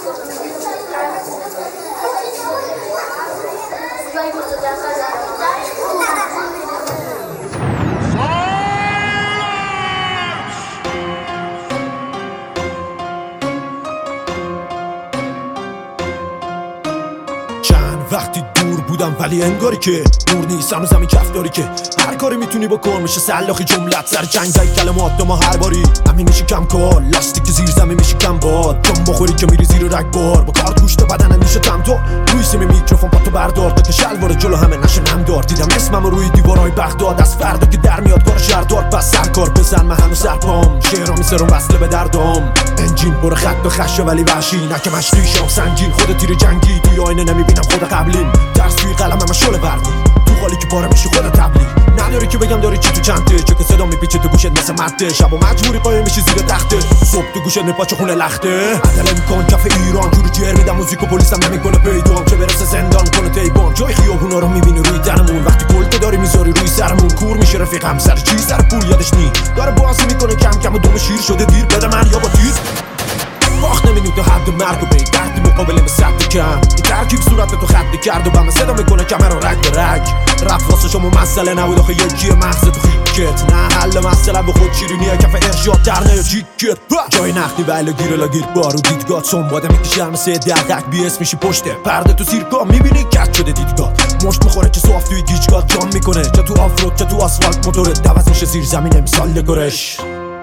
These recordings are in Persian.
وقتی دور بودم ولی انگاری که نور نیست هنوز همین کف داری که هر کاری میتونی بکن میشه سلاخی جملت سر جنگ زای کلمات ما هر باری همین میشه کم کار لاستیک زیر زمین میشه کم باد جون بخوری که میری زیر رگبار با کارت گوشت بدن میشه تمتو روی سیم میکروفون پاتو بردار تا که شلوار جلو همه نشه نمدار دیدم اسمم روی دیوارای بغداد از فردا که در میاد کار شهردار پس سرکار بزن من هنوز سرپام شعرام میسرم وصله به دردام انجین برو خط به خشه ولی وحشی نکه مشتی شام سنگین خود تیر جنگی توی آینه نمیبینم خود قبلیم درس توی قلمم شل وردی تو خالی که پاره میشی خود تبلی نداری که بگم داری چی تو چنته چه که صدا میپیچه تو گوشت مثل مته شب و مجبوری قایم میشی زیر تخته صبح تو گوشت میپاچه خونه لخته عدله میکن کف ایران جوری جر میدم موزیک و پلیسم نمیکنه پیدام چه برسه زندان کنه تیبان جای خیابونا رو میبینی روی درمون وقتی کلته داری میذاری روی سرمون کور میشه رفیقم سر چی سر پول یادش نی داره بازی میکنه کم کم و دوم شیر شده دیر بده من یا با تیر باخت نمیدونی تو حد مرگ و بی دردی مقابله به صد کم این ترکیب صورت تو خط کرد و بهم صدا میکنه کمر رو رگ به رگ رفت واسه شما مسئله نبود آخه یکیه مغز تو خیکت نه حل مسئله به خود شیرینیه کف ارشاد درنه یا جیکت جای نختی ولی گیر لاگیر بارو دیدگاه سنباده میکشه همسه دردک بی اسم میشی پشته پرده تو سیرکا میبینی کت شده دیدگاه مشت میخوره که صاف توی گیجگاه جام میکنه چه تو آفرود چه تو آسفالت موتور دوز میشه زیر زمین امسال دکورش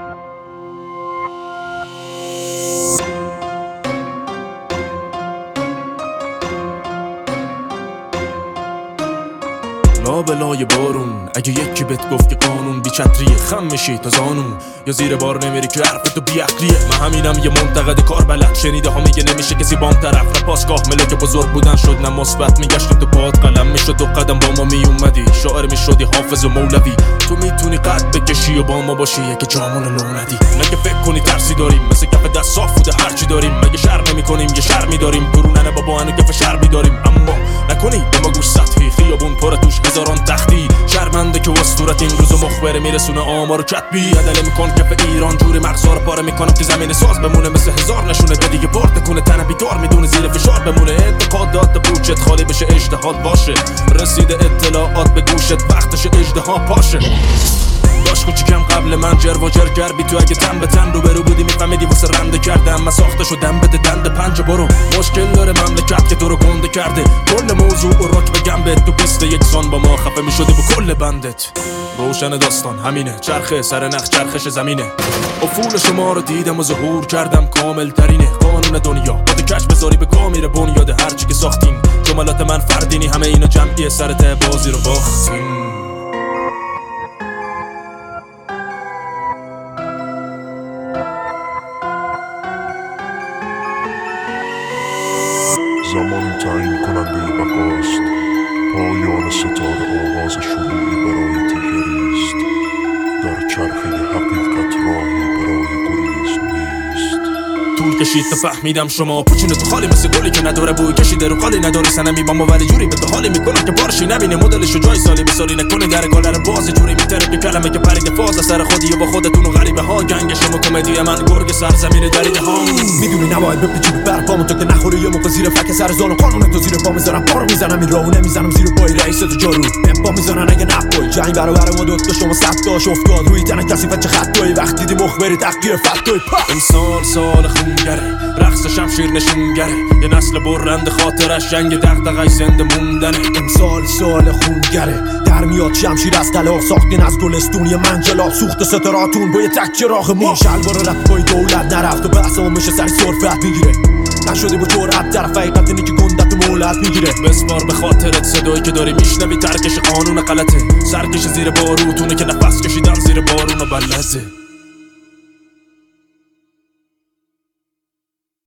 لابلای بارون اگه یکی بهت گفت که قانون بی چتریه خم میشی تا زانون یا زیر بار نمیری که حرفتو بی عقلیه من همینم یه منتقد کار بلد شنیده ها میگه نمیشه کسی بام طرف رپاسگاه ملک بزرگ بودن شد نه مثبت میگشت تو پاد قلم میشد و قدم با ما میومدی شاعر میشدی حافظ و مولوی تو میتونی قد بکشی و با ما باشی که جامون لو ندی مگه فکر کنی ترسی داریم مثل کف دست صاف بوده هرچی داریم مگه شر نمیکنیم یه شرمی داریم برونن بابا انو کف شرمی داریم اما نکنی به ما گوش سطحی خیابون پر توش هزاران تختی شرمنده که اسطورت این روز مخبره میرسونه آمار کتبی عدله میکن کف ایران جوری مغزا رو پاره میکنم که زمین ساز بمونه مثل هزار نشونه به دیگه برد کنه تن بیدار میدونه زیر فشار بمونه اعتقادات بوچت خالی بشه اجتهاد باشه رسیده اطلاعات به گوشت وقتش اجتهاد پاشه داشت کوچیکم قبل من جر و جر کردی تو اگه تن به تن رو برو بودی میفهمیدی واسه رنده کردم من ساخته شدم بده دند پنج برو مشکل داره مملکت که تو رو گنده کرده کل موضوع و رک بگم به تو 21 سان با ما خفه میشدی با کل بندت روشن داستان همینه چرخه سر نخ چرخش زمینه افول شما رو دیدم و ظهور کردم کامل ترینه قانون دنیا باید کش بذاری به کامیر بنیاد هرچی که ساختین جملات من فردینی همه اینا جمعیه سر ته بازی رو باختین زمان تعیین کننده بقاست پایان ستاره آغاز شروعی برای دیگریست در چرخه حقیقت راهی برای گریز نیست طول کشید تا فهمیدم شما پوچینه تو خالی مثل گلی که نداره بوی کشیده رو خالی نداره سنمی با ما ولی جوری به تو حالی میکنم که بارشی نبینه مدلشو جای سالی بساری نکنه در گالر باز جوری میتره که کلمه که پرید فاز سر خودی و با خودتون و غریبه ها گنگ شما کمدی من گرگ سرزمین دریده ها میدونی نباید بپیچی به برپامون تا که نخوری یه موقع زیر فک سر زانو قانون تو زیر پا میذارم پارو میزنم این راهو نمیزنم زیر پای رئیس تو جارو پا میزنن اگه نپای جنگ برابر ما دوتا شما صد تاش افتاد روی تن کسی فچ خطایی وقتی دیدی مخبری تحقیر فتوی امسال سال خونگره رقص شمشیر نشونگره یه نسل برند خاطرش جنگ دغدغه‌اش زنده موندنه امسال سال خونگره در میاد شمشیر از طلا ساختین از گلستونی منجلا سوخت ستاراتون با یه تکه راه ما شلوار رفای دولت نرفت و بحث میشه سر سرفت میگیره نشده با جرأت طرف حقیقت اینه که گندت مولت میگیره بسپار به خاطرت صدایی که داری میشنوی ترکش قانون غلطه سرکش زیر بارودونه که نفس کشیدن زیر بارون و بلزه